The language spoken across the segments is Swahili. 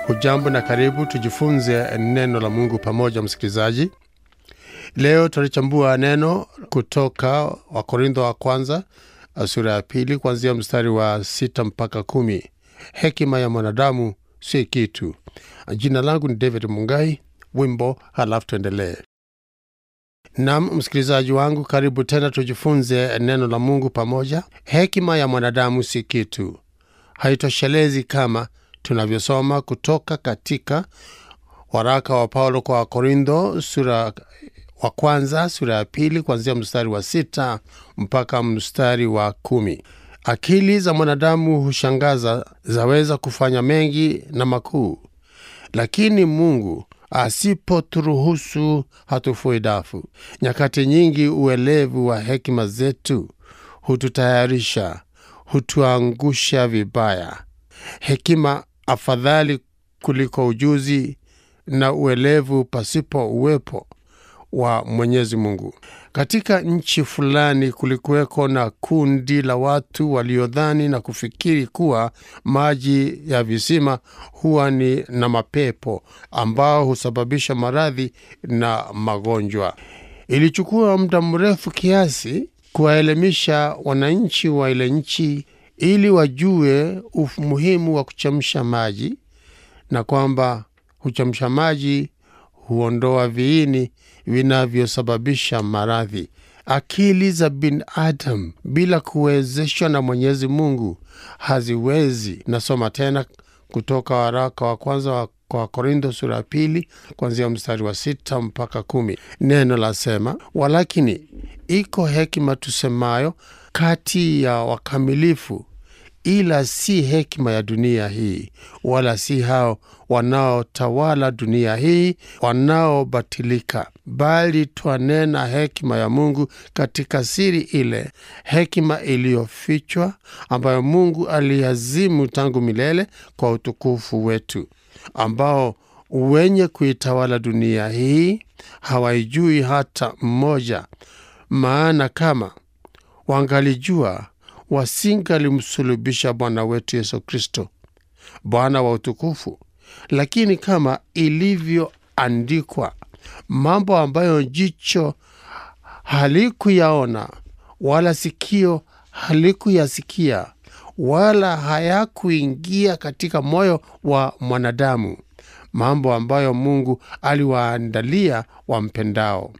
Hujambo na karibu tujifunze neno la Mungu pamoja msikilizaji. Leo tutachambua neno kutoka Wakorintho wa kwanza sura ya 2 kuanzia mstari wa 6 mpaka 10. Hekima ya mwanadamu si kitu. Jina langu ni David Mungai, wimbo halafu tuendelee. Naam msikilizaji wangu, karibu tena tujifunze neno la Mungu pamoja. Hekima ya mwanadamu si kitu. Haitoshelezi kama tunavyosoma kutoka katika waraka wa Paulo kwa Wakorintho sura wa kwanza sura ya 2 kuanzia mstari wa 6 mpaka mstari wa 10. Akili za mwanadamu hushangaza, zaweza kufanya mengi na makuu, lakini Mungu asipoturuhusu hatufui dafu. Nyakati nyingi uelevu wa hekima zetu hututayarisha, hutuangusha vibaya. Hekima afadhali kuliko ujuzi, na uelevu pasipo uwepo wa Mwenyezi Mungu. Katika nchi fulani kulikuweko na kundi la watu waliodhani na kufikiri kuwa maji ya visima huwa ni na mapepo ambao husababisha maradhi na magonjwa. Ilichukua muda mrefu kiasi kuwaelimisha wananchi wa ile nchi ili wajue umuhimu wa kuchemsha maji, na kwamba kuchemsha maji huondoa viini vinavyosababisha maradhi. Akili za binadamu bila kuwezeshwa na Mwenyezi Mungu haziwezi. Nasoma tena kutoka waraka wa kwanza kwa Korintho sura ya 2 kuanzia mstari wa 6 mpaka 10. Neno lasema, walakini iko hekima tusemayo kati ya wakamilifu, ila si hekima ya dunia hii, wala si hao wanaotawala dunia hii wanaobatilika, bali twanena hekima ya Mungu katika siri, ile hekima iliyofichwa ambayo Mungu aliazimu tangu milele kwa utukufu wetu, ambao wenye kuitawala dunia hii hawaijui hata mmoja. Maana kama wangalijua, wasingalimsulubisha Bwana wetu Yesu Kristo, Bwana wa utukufu. Lakini kama ilivyoandikwa, mambo ambayo jicho halikuyaona, wala sikio halikuyasikia, wala hayakuingia katika moyo wa mwanadamu, mambo ambayo Mungu aliwaandalia wampendao.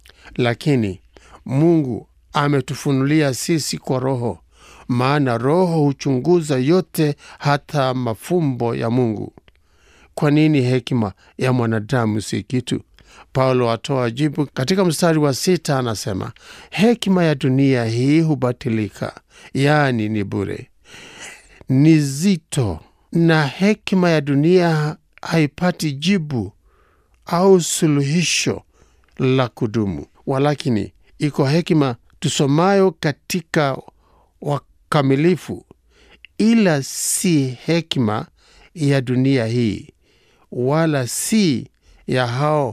Lakini Mungu ametufunulia sisi kwa Roho, maana Roho huchunguza yote, hata mafumbo ya Mungu. Kwa nini hekima ya mwanadamu si kitu? Paulo atoa jibu katika mstari wa 6, anasema, hekima ya dunia hii hubatilika, yaani ni bure, ni zito, na hekima ya dunia haipati jibu au suluhisho la kudumu. Walakini iko hekima tusomayo katika wakamilifu, ila si hekima ya dunia hii, wala si ya hao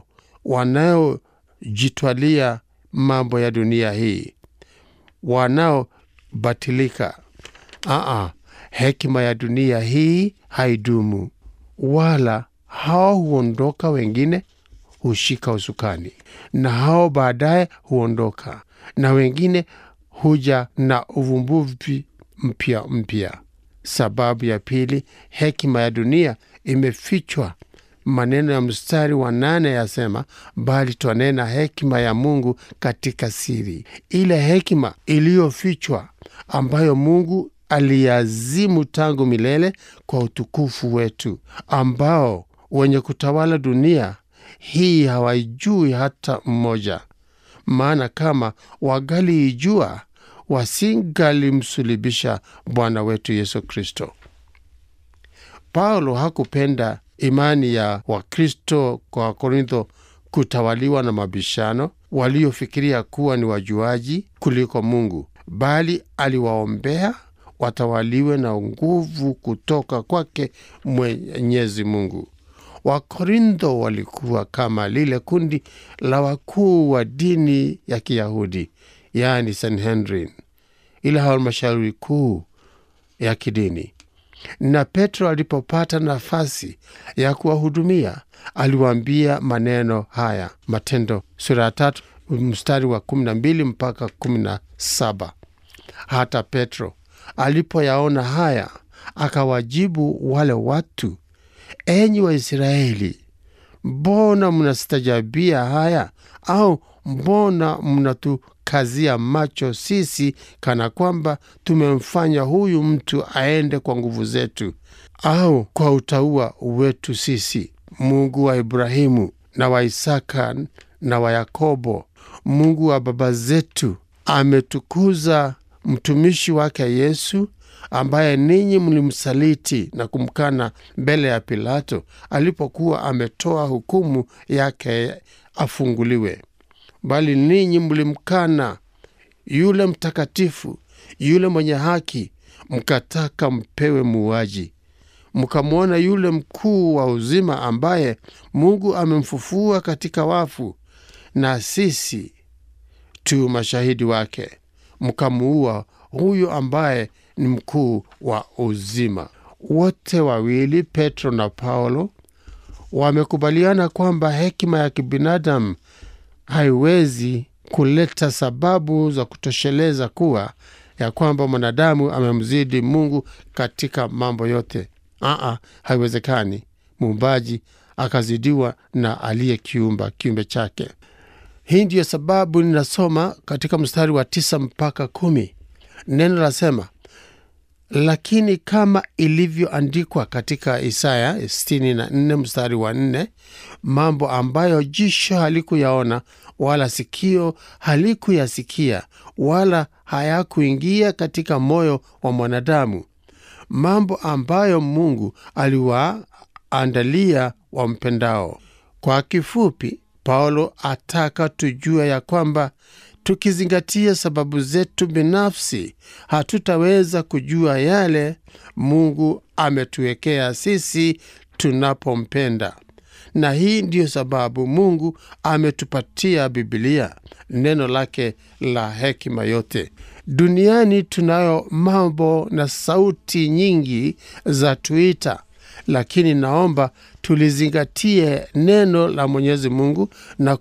wanaojitwalia mambo ya dunia hii, wanaobatilika. Hekima ya dunia hii haidumu, wala hao huondoka, wengine hushika usukani, na hao baadaye huondoka, na wengine huja na uvumbuzi mpya. Sababu ya pili, hekima ya dunia imefichwa. Maneno ya mstari wa 8 yasema, bali twanena hekima ya Mungu katika siri, ile hekima iliyofichwa ambayo Mungu aliazimu tangu milele kwa utukufu wetu, ambao wenye kutawala dunia hii hawaijui hata mmoja. Maana kama wangaliijua, wasingalimsulubisha Bwana wetu Yesu Kristo. Paulo hakupenda imani ya Wakristo kwa Korintho kutawaliwa na mabishano waliofikiria kuwa ni wajuaji kuliko Mungu, bali aliwaombea watawaliwe na nguvu kutoka kwake Mwenyezi Mungu. Wakorintho walikuwa kama lile kundi la wakuu wa dini ya Kiyahudi, yaani Sanhedrin, ile halmashauri kuu ya kidini. Na Petro alipopata nafasi ya kuwahudumia, aliwaambia maneno haya. Matendo sura ya 3 mstari wa 12 mpaka 17. Hata Petro alipoyaona haya, akawajibu wale watu, enyi Waisraeli, mbona mnastajabia haya? Au mbona mnatukazia macho sisi kana kwamba tumemfanya huyu mtu aende kwa nguvu zetu au kwa utauwa wetu sisi? Mungu wa Ibrahimu na wa Isaka na wa Yakobo, Mungu wa baba zetu, ametukuza mtumishi wake Yesu, ambaye ninyi mlimsaliti na kumkana mbele ya Pilato alipokuwa ametoa hukumu yake afunguliwe. Bali ninyi mlimkana yule mtakatifu, yule mwenye haki, mkataka mpewe muuaji. Mkamwona yule mkuu wa uzima ambaye Mungu amemfufua katika wafu, na sisi tu mashahidi wake. Mkamuua huyu ambaye ni mkuu wa uzima. Wote wawili, Petro na Paulo, wamekubaliana kwamba hekima ya kibinadamu haiwezi kuleta sababu za kutosheleza kuwa ya kwamba mwanadamu amemzidi Mungu katika mambo yote. Haiwezekani muumbaji akazidiwa na aliyekiumba kiumbe chake. Hii ndiyo sababu ninasoma katika mstari wa 9 mpaka 10. Neno lasema, lakini kama ilivyoandikwa katika Isaya 64 mstari wa 4, mambo ambayo jicho halikuyaona wala sikio halikuyasikia wala hayakuingia katika moyo wa mwanadamu, mambo ambayo Mungu aliwaandalia wampendao. Kwa kifupi, Paulo ataka tujue ya kwamba tukizingatia sababu zetu binafsi, hatutaweza kujua yale Mungu ametuwekea sisi tunapompenda. Na hii ndiyo sababu Mungu ametupatia Biblia, neno lake la hekima yote. Duniani tunayo mambo na sauti nyingi za tuita, lakini naomba tulizingatie neno la Mwenyezi Mungu na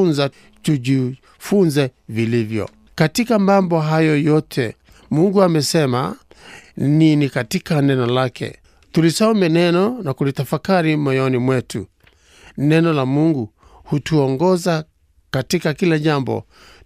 tujifunze vilivyo. Katika mambo hayo yote, Mungu amesema nini katika neno lake? Tulisome neno na kulitafakari moyoni mwetu. Neno la Mungu hutuongoza katika kila jambo,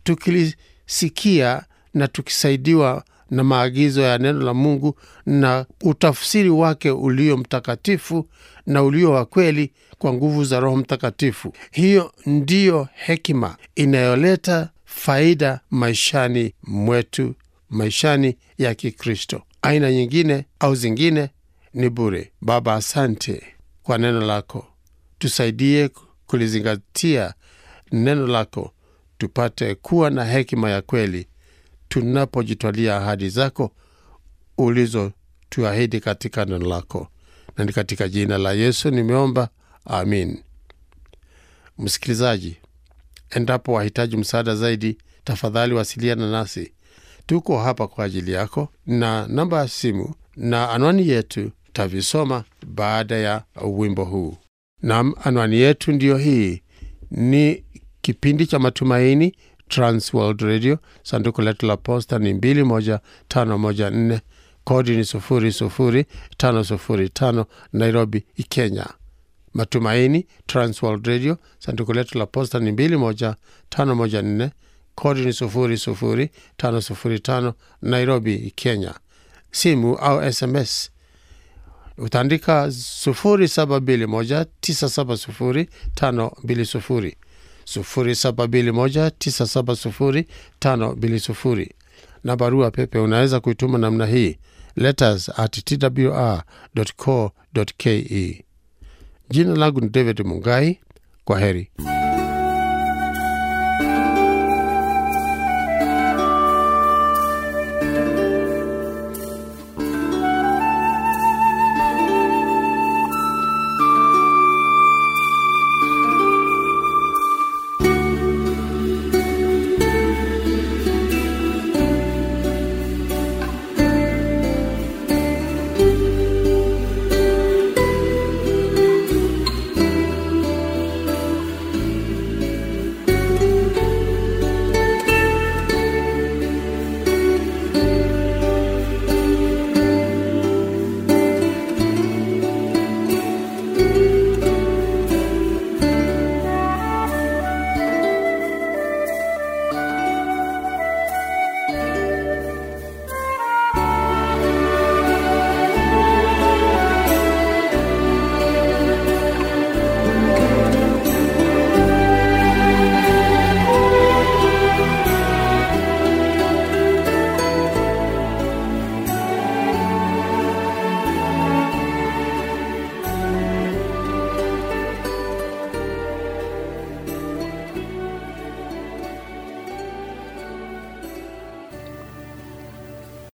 tukilisikia na tukisaidiwa na maagizo ya neno la Mungu na utafsiri wake ulio mtakatifu na ulio wa kweli kwa nguvu za Roho Mtakatifu. Hiyo ndiyo hekima inayoleta faida maishani mwetu, maishani ya Kikristo. Aina nyingine au zingine ni bure. Baba, asante kwa neno lako. Tusaidie kulizingatia neno lako, tupate kuwa na hekima ya kweli tunapojitwalia ahadi zako ulizo tuahidi katika neno lako. Na ni katika jina la Yesu nimeomba, amin. Msikilizaji, endapo wahitaji msaada zaidi, tafadhali wasiliana nasi. Tuko hapa kwa ajili yako, na namba ya simu na anwani yetu tavisoma baada ya wimbo huu. Na anwani yetu ndiyo hii. Ni kipindi cha Matumaini, Trans World Radio, sanduku letu la posta ni 21514, kodi ni 00505, Nairobi, Kenya. Matumaini, Trans World Radio, sanduku letu la posta ni 21514, kodi ni 00505, Nairobi, Kenya. Simu au SMS utaandika 0721970520, 0721970520, na barua pepe unaweza kuituma namna hii, letters@twr.co.ke. Jina langu ni David Mungai. Kwa heri.